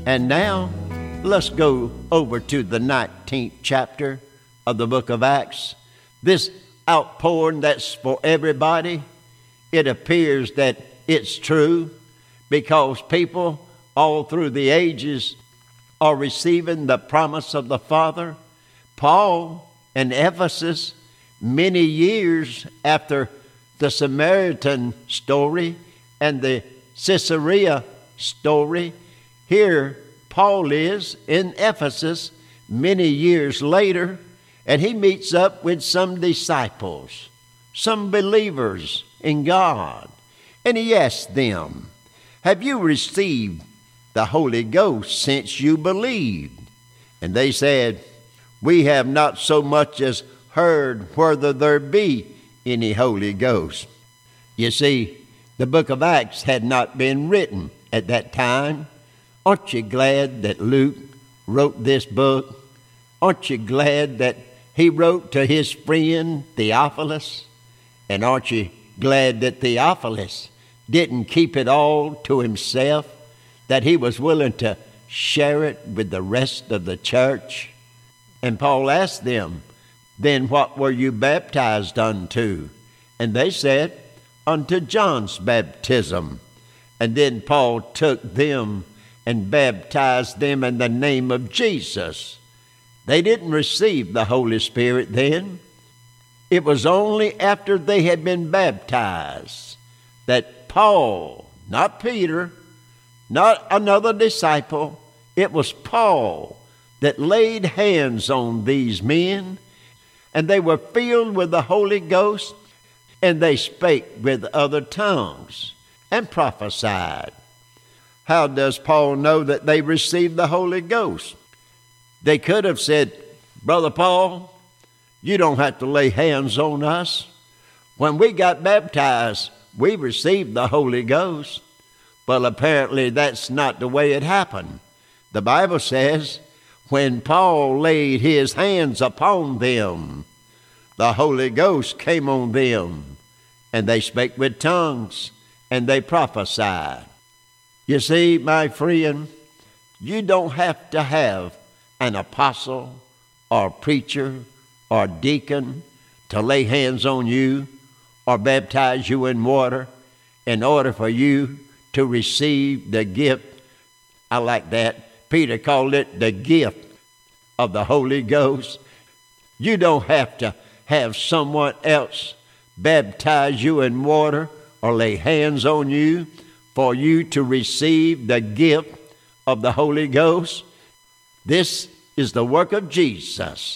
And now, let's go over to the 19th chapter of the book of Acts. This outpouring that's for everybody, it appears that it's true because people all through the ages are receiving the promise of the Father. Paul in Ephesus, many years after the Samaritan story and the Caesarea story, here Paul is in Ephesus many years later, and he meets up with some disciples, some believers in God, and he asks them, "Have you received the Holy Ghost since you believed?" And they said, "We have not so much as heard whether there be any Holy Ghost." You see, the book of Acts had not been written at that time. Aren't you glad that Luke wrote this book? Aren't you glad that he wrote to his friend Theophilus? And aren't you glad that Theophilus didn't keep it all to himself, that he was willing to share it with the rest of the church? And Paul asked them, "Then what were you baptized unto?" And they said, "Unto John's baptism." And then Paul took them and baptized them in the name of Jesus. They didn't receive the Holy Spirit then. It was only after they had been baptized that Paul, not Peter, not another disciple, it was Paul that laid hands on these men, and they were filled with the Holy Ghost, and they spake with other tongues and prophesied. How does Paul know that they received the Holy Ghost? They could have said, "Brother Paul, you don't have to lay hands on us. When we got baptized, we received the Holy Ghost." But apparently that's not the way it happened. The Bible says, when Paul laid his hands upon them, the Holy Ghost came on them, and they spake with tongues, and they prophesied. You see, my friend, you don't have to have an apostle or preacher or deacon to lay hands on you or baptize you in water in order for you to receive the gift. I like that. Peter called it the gift of the Holy Ghost. You don't have to have someone else baptize you in water or lay hands on you for you to receive the gift of the Holy Ghost. This is the work of Jesus.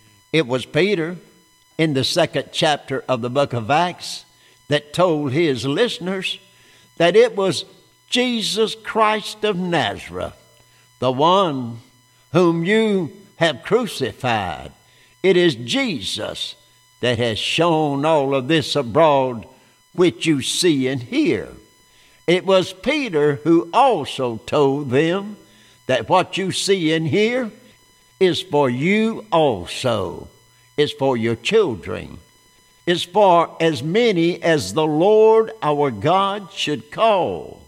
It was Peter in the 2nd chapter of the book of Acts that told his listeners that it was Jesus Christ of Nazareth, the one whom you have crucified. It is Jesus that has shown all of this abroad, which you see and hear. It was Peter who also told them that what you see and hear is for you also. It's for your children. It's for as many as the Lord our God should call.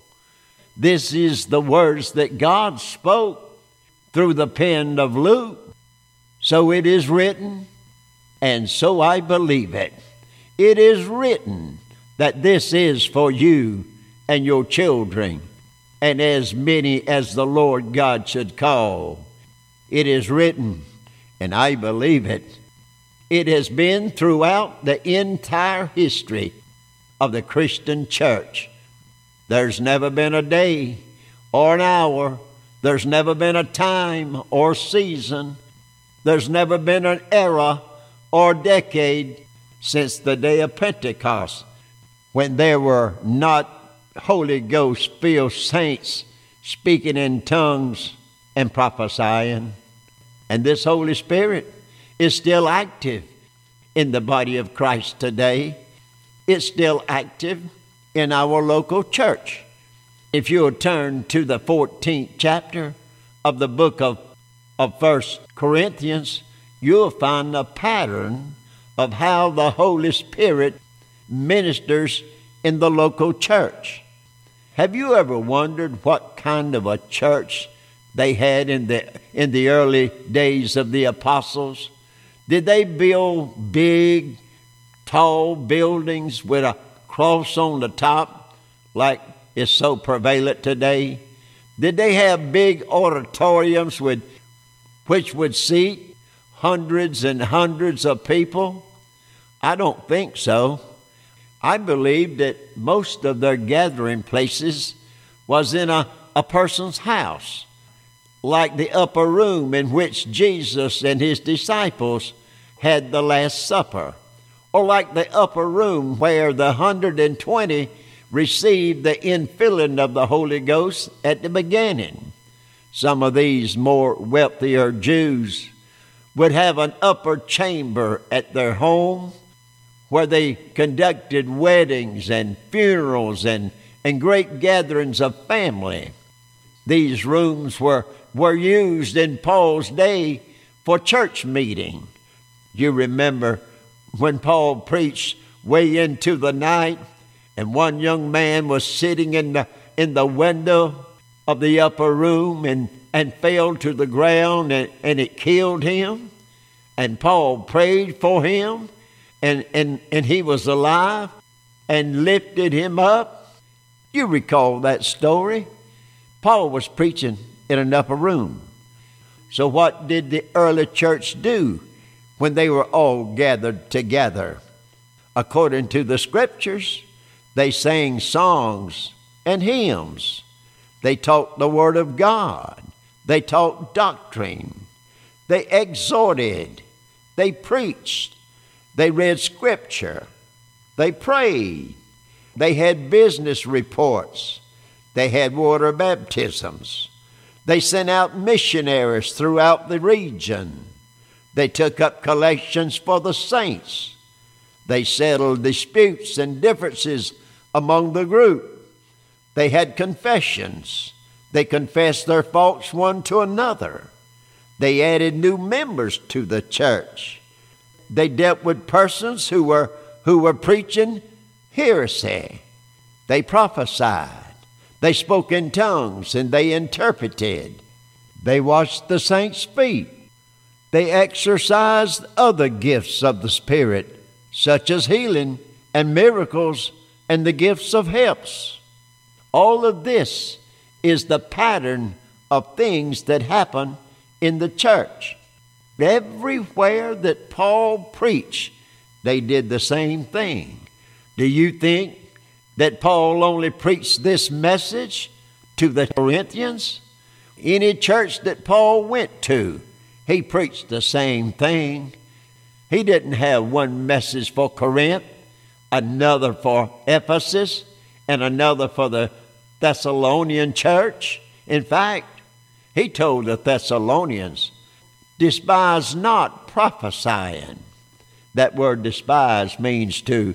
This is the words that God spoke through the pen of Luke. So it is written, and so I believe it. It is written that this is for you and your children, and as many as the Lord God should call. It is written, and I believe it. It has been throughout the entire history of the Christian church. There's never been a day or an hour. There's never been a time or season. There's never been an era or decade since the day of Pentecost when there were not Holy Ghost-filled saints speaking in tongues and prophesying. And this Holy Spirit is still active in the body of Christ today. It's still active in our local church. If you'll turn to the 14th chapter of the book of 1 Corinthians, you'll find a pattern of how the Holy Spirit ministers in the local church. Have you ever wondered what kind of a church they had in the early days of the apostles? Did they build big, tall buildings with a cross on the top like is so prevalent today? Did they have big auditoriums which would seat hundreds and hundreds of people? I don't think so. I believe that most of their gathering places was in a person's house, like the upper room in which Jesus and his disciples had the Last Supper, or like the upper room where the 120 received the infilling of the Holy Ghost at the beginning. Some of these more wealthier Jews would have an upper chamber at their home where they conducted weddings and funerals and great gatherings of family. These rooms were used in Paul's day for church meeting. You remember when Paul preached way into the night, and one young man was sitting in the window of the upper room and fell to the ground, and it killed him. And Paul prayed for him, and he was alive and lifted him up. You recall that story. Paul was preaching in an upper room. So what did the early church do when they were all gathered together? According to the scriptures, they sang songs and hymns. They taught the Word of God. They taught doctrine. They exhorted. They preached. They read Scripture. They prayed. They had business reports. They had water baptisms. They sent out missionaries throughout the region. They took up collections for the saints. They settled disputes and differences among the group. They had confessions. They confessed their faults one to another. They added new members to the church. They dealt with persons who were preaching heresy. They prophesied. They spoke in tongues and they interpreted. They washed the saints' feet. They exercised other gifts of the Spirit, such as healing and miracles and the gifts of helps. All of this is the pattern of things that happen in the church. Everywhere that Paul preached, they did the same thing. Do you think that Paul only preached this message to the Corinthians? Any church that Paul went to, he preached the same thing. He didn't have one message for Corinth, another for Ephesus, and another for the Thessalonian church. In fact, he told the Thessalonians, despise not prophesying. That word despise means to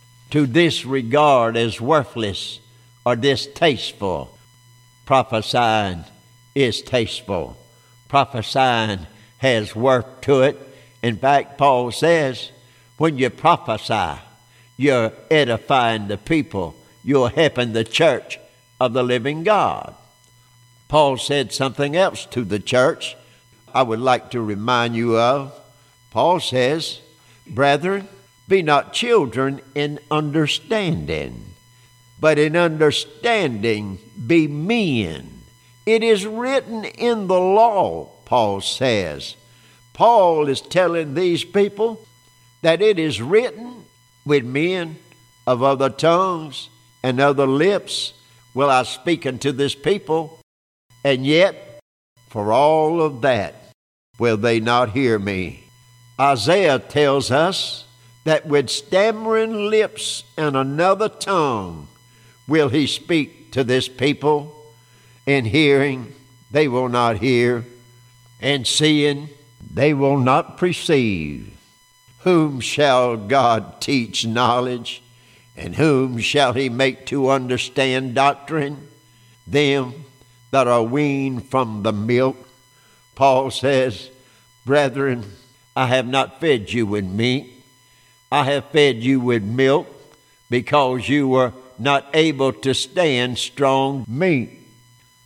disregard as worthless or distasteful. Prophesying is tasteful. Prophesying has worth to it. In fact, Paul says, when you prophesy, you're edifying the people. You're helping the church of the living God. Paul said something else to the church I would like to remind you of. Paul says, brethren, be not children in understanding, but in understanding be men. It is written in the law, Paul says. Paul is telling these people that it is written, with men of other tongues and other lips will I speak unto this people, and yet for all of that will they not hear me. Isaiah tells us that with stammering lips and another tongue will he speak to this people, and hearing they will not hear, and seeing they will not perceive. Whom shall God teach knowledge, and whom shall he make to understand doctrine? Them that are weaned from the milk. Paul says, brethren, I have not fed you with meat. I have fed you with milk, because you were not able to stand strong meat.